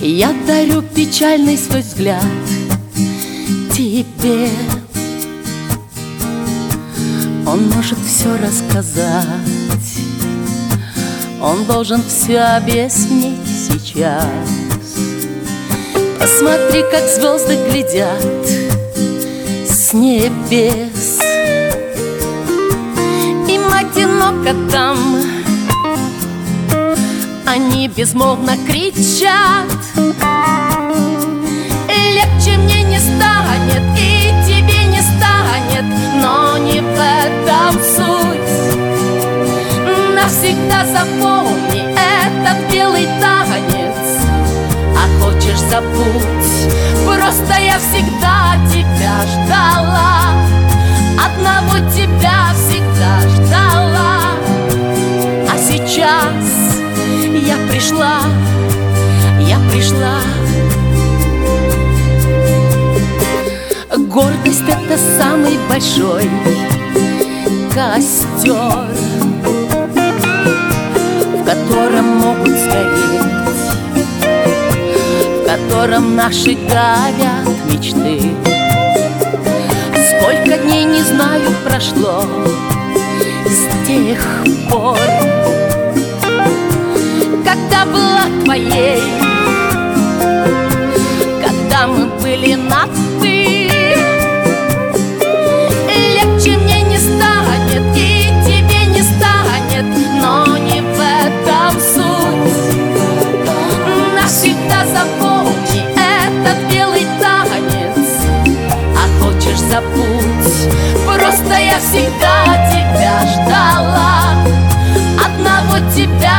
Я дарю печальный свой взгляд тебе. Он может все рассказать, он должен все объяснить сейчас. Посмотри, как звезды глядят с небес. Им одиноко там, они безмолвно кричат. Легче мне не станет, и тебе не станет, но не в этом суть. Навсегда запомни этот белый танец. А хочешь — забудь, просто я всегда тебя ждала. Одного тебя всегда ждала. А сейчас я пришла, я пришла. Гордость — это самый большой костер, в котором могут сгореть, в котором наши горят мечты. Сколько дней, не знаю, прошло с тех пор, когда была твоей, когда мы были на «ты». Легче мне не станет, и тебе не станет, но не в этом суть. Навсегда запомни этот белый танец. А хочешь — забудь, просто я всегда тебя ждала. Одного тебя